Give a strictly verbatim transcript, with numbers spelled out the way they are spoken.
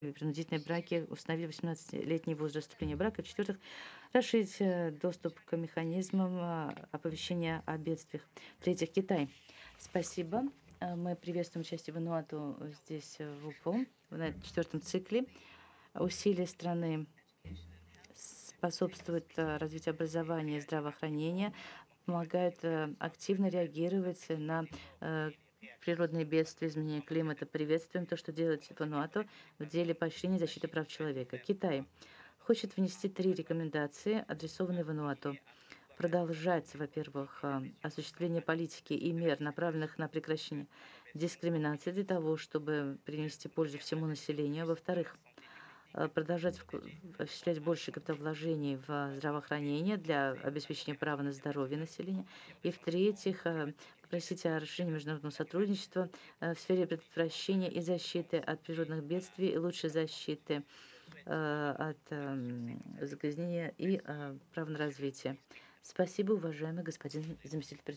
принудительные браки, установили восемнадцатилетний возраст вступления в брак. И в-четвертых, расширить э, доступ к механизмам а, оповещения о бедствиях. В-третьих, Китай. Спасибо. Э, Мы приветствуем участие Вануату здесь, э, в УПО, на четвертом цикле. Усилия страны способствуют э, развитию образования и здравоохранения, помогают э, активно реагировать на э, природные бедствия, изменения климата. Приветствуем то, что делает Вануату в деле поощрения и защиты прав человека. Китай хочет внести три рекомендации, адресованные Вануату. Продолжать, во-первых, а, осуществление политики и мер, направленных на прекращение дискриминации для того, чтобы принести пользу всему населению. Во-вторых, э, продолжать вкл- осуществлять больше капиталовложений в здравоохранение для обеспечения права на здоровье населения. И в-третьих, э, попросить о расширении международного сотрудничества э, в сфере предотвращения и защиты от природных бедствий и лучшей защиты э, от эм, загрязнения и э, права на развитие. Спасибо, уважаемый господин заместитель председателя.